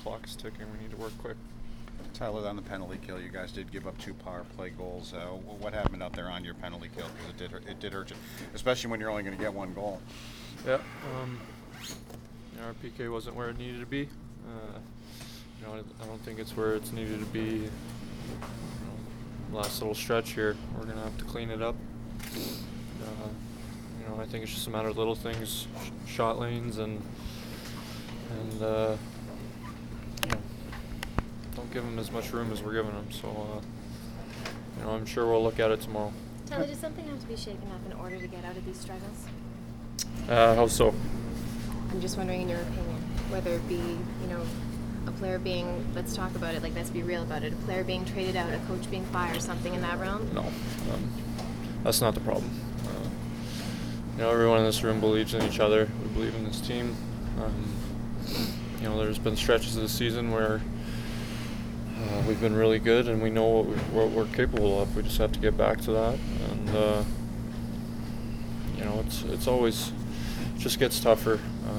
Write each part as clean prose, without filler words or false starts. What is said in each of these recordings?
clock is ticking. We need to work quick. Tyler, on the penalty kill, you guys did give up 2 power play goals. What happened out there on your penalty kill? Because it did hurt you, especially when you're only going to get 1 goal. Yeah. Our PK wasn't where it needed to be. I don't think it's where it's needed to be. Last little stretch here, we're gonna have to clean it up. I think it's just a matter of little things, shot lanes, and don't give them as much room as we're giving them. So, I'm sure we'll look at it tomorrow. Tyler, does something have to be shaken up in order to get out of these struggles? How so? I'm just wondering, in your opinion, whether it be, a player being, let's talk about it, let's be real about it, a player being traded out, a coach being fired, something in that realm? No, that's not the problem. Everyone in this room believes in each other. We believe in this team. There's been stretches of the season where we've been really good and we know what we're capable of. We just have to get back to that. And, it's always, it just gets tougher.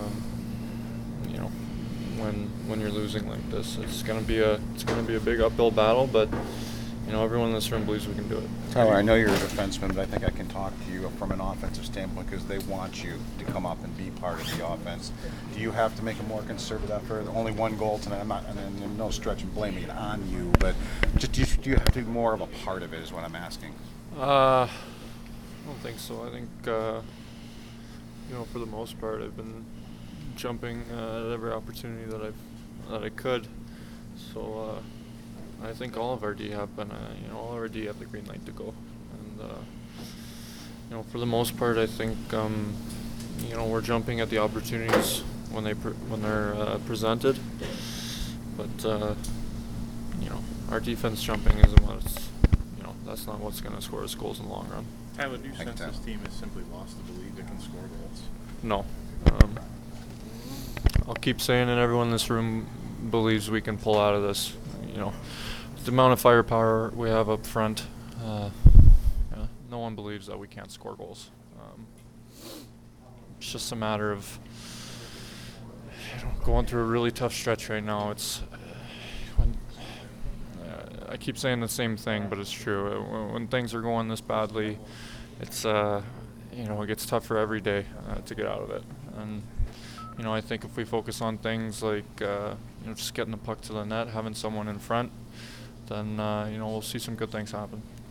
When you're losing like this, it's gonna be a big uphill battle, but everyone in this room believes we can do it. Tyler, I know you're a defenseman, but I think I can talk to you from an offensive standpoint because they want you to come up and be part of the offense. Do you have to make a more concerted effort? Only 1 goal tonight. And no stretch and blaming it on you, but just do you have to be more of a part of it? Is what I'm asking. I don't think so. I think for the most part, I've been jumping at every opportunity that I could. So I think all of our D have been, all of our D have the green light to go. And for the most part, I think we're jumping at the opportunities when they're presented. But our defense jumping isn't what's that's not what's going to score us goals in the long run. Tyler, do you sense this team has simply lost the belief it can score goals? No. I'll keep saying it. Everyone in this room believes we can pull out of this. The amount of firepower we have up front, no one believes that we can't score goals. It's just a matter of going through a really tough stretch right now. I keep saying the same thing, but it's true. When things are going this badly, it's it gets tougher every day to get out of it. And I think if we focus on things like just getting the puck to the net, having someone in front, then we'll see some good things happen.